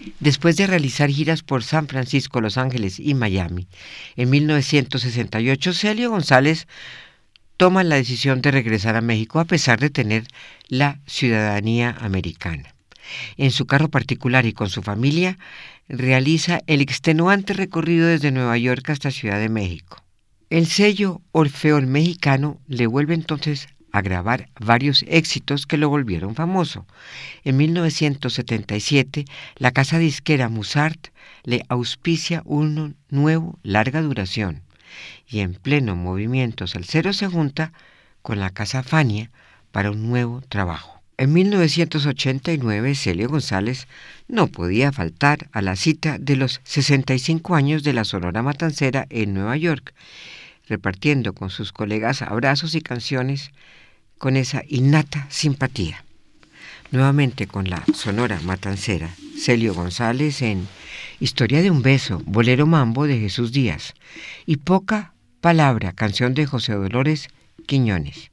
Después de realizar giras por San Francisco, Los Ángeles y Miami, en 1968 Celio González toma la decisión de regresar a México a pesar de tener la ciudadanía americana. En su carro particular y con su familia, realiza el extenuante recorrido desde Nueva York hasta Ciudad de México. El sello Orfeón Mexicano le vuelve entonces a grabar varios éxitos que lo volvieron famoso. En 1977, la casa disquera Musart le auspicia un nuevo larga duración y en pleno movimiento salsero se junta con la casa Fania para un nuevo trabajo. En 1989, Celio González no podía faltar a la cita de los 65 años de la Sonora Matancera en Nueva York, repartiendo con sus colegas abrazos y canciones con esa innata simpatía. Nuevamente con la Sonora Matancera, Celio González en Historia de un beso, Bolero Mambo de Jesús Díaz y Poca Palabra, canción de José Dolores Quiñones.